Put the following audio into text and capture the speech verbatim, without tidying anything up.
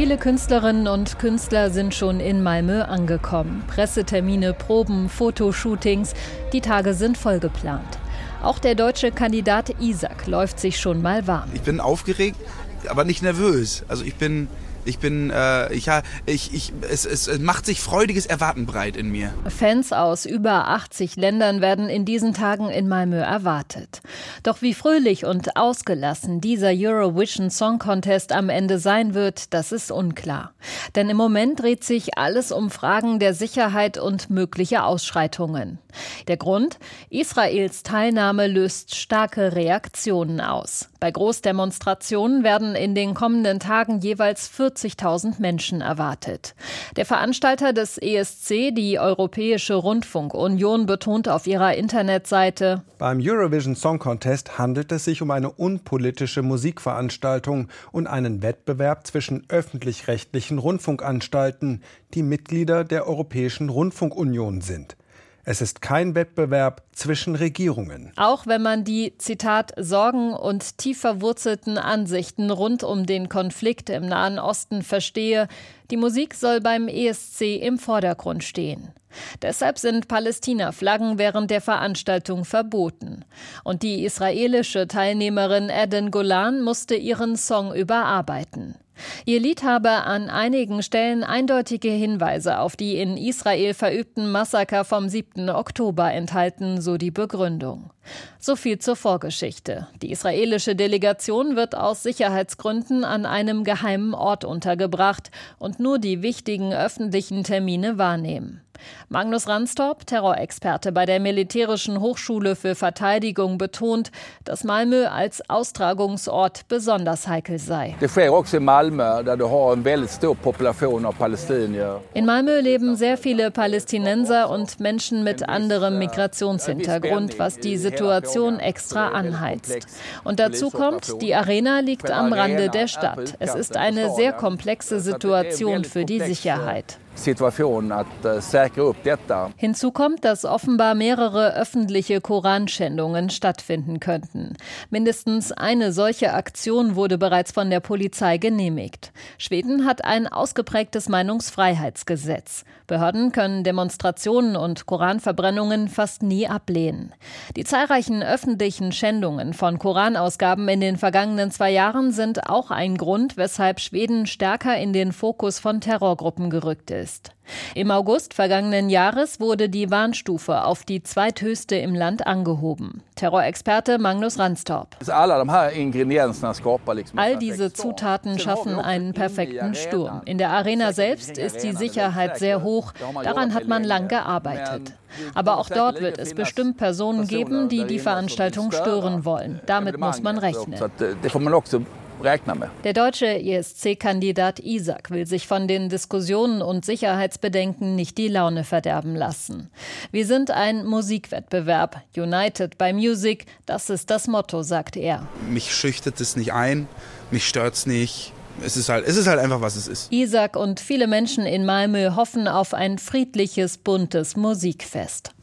Viele Künstlerinnen und Künstler sind schon in Malmö angekommen. Pressetermine, Proben, Fotoshootings, die Tage sind vollgeplant. Auch der deutsche Kandidat Isak läuft sich schon mal warm. Ich bin aufgeregt, aber nicht nervös. Also ich bin, ich bin, äh, ich, ich, ich, es, es macht sich freudiges Erwarten breit in mir. Fans aus über achtzig Ländern werden in diesen Tagen in Malmö erwartet. Doch wie fröhlich und ausgelassen dieser Eurovision Song Contest am Ende sein wird, das ist unklar. Denn im Moment dreht sich alles um Fragen der Sicherheit und mögliche Ausschreitungen. Der Grund? Israels Teilnahme löst starke Reaktionen aus. Bei Großdemonstrationen werden in den kommenden Tagen jeweils vierzigtausend Menschen erwartet. Der Veranstalter des E S C, die Europäische Rundfunkunion, betont auf ihrer Internetseite: Beim Eurovision Song Contest handelt es sich um eine unpolitische Musikveranstaltung und einen Wettbewerb zwischen öffentlich-rechtlichen Rundfunkanstalten, die Mitglieder der Europäischen Rundfunkunion sind. Es ist kein Wettbewerb zwischen Regierungen. Auch wenn man die, Zitat, Sorgen und tief verwurzelten Ansichten rund um den Konflikt im Nahen Osten verstehe, die Musik soll beim E S C im Vordergrund stehen. Deshalb sind Palästina-Flaggen während der Veranstaltung verboten. Und die israelische Teilnehmerin Eden Golan musste ihren Song überarbeiten. Ihr Lied habe an einigen Stellen eindeutige Hinweise auf die in Israel verübten Massaker vom siebten Oktober enthalten, so die Begründung. So viel zur Vorgeschichte. Die israelische Delegation wird aus Sicherheitsgründen an einem geheimen Ort untergebracht und nur die wichtigen öffentlichen Termine wahrnehmen. Magnus Ranstorp, Terrorexperte bei der Militärischen Hochschule für Verteidigung, betont, dass Malmö als Austragungsort besonders heikel sei. Det sker också i Malmö, där du har en väldigt stor population av palestinier. In Malmö leben sehr viele Palästinenser und Menschen mit anderem Migrationshintergrund, was die Situation extra anheizt. Und dazu kommt, die Arena liegt am Rande der Stadt. Es ist eine sehr komplexe Situation für die Sicherheit. Situation att säkra upp detta. Hinzu kommt, dass offenbar mehrere öffentliche Koranschändungen stattfinden könnten. Mindestens eine solche Aktion wurde bereits von der Polizei genehmigt. Schweden hat ein ausgeprägtes Meinungsfreiheitsgesetz. Behörden können Demonstrationen und Koranverbrennungen fast nie ablehnen. Die zahlreichen öffentlichen Schändungen von Koranausgaben in den vergangenen zwei Jahren sind auch ein Grund, weshalb Schweden stärker in den Fokus von Terrorgruppen gerückt ist. Im August vergangenen Jahres wurde die Warnstufe auf die zweithöchste im Land angehoben. Terrorexperte Magnus Ranstorp. All diese Zutaten schaffen einen perfekten Sturm. In der Arena selbst ist die Sicherheit sehr hoch. Daran hat man lang gearbeitet. Aber auch dort wird es bestimmt Personen geben, die die Veranstaltung stören wollen. Damit muss man rechnen. Der deutsche E S C-Kandidat Isak will sich von den Diskussionen und Sicherheitsbedenken nicht die Laune verderben lassen. Wir sind ein Musikwettbewerb. United by Music, das ist das Motto, sagt er. Mich schüchtert es nicht ein, mich stört es nicht. Es ist halt, es ist halt einfach, was es ist. Isak und viele Menschen in Malmö hoffen auf ein friedliches, buntes Musikfest.